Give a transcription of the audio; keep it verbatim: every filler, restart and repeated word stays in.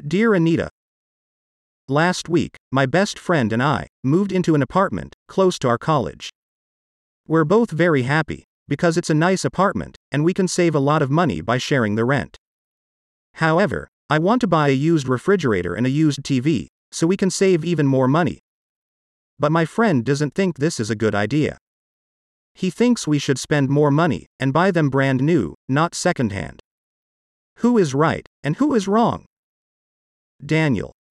Dear Anita, last week, my best friend and I moved into an apartment close to our college. We're both very happy because it's a nice apartment and we can save a lot of money by sharing the rent. However, I want to buy a used refrigerator and a used T V so we can save even more money. But my friend doesn't think this is a good idea. He thinks we should spend more money and buy them brand new, not secondhand. Who is right and who is wrong? Daniel.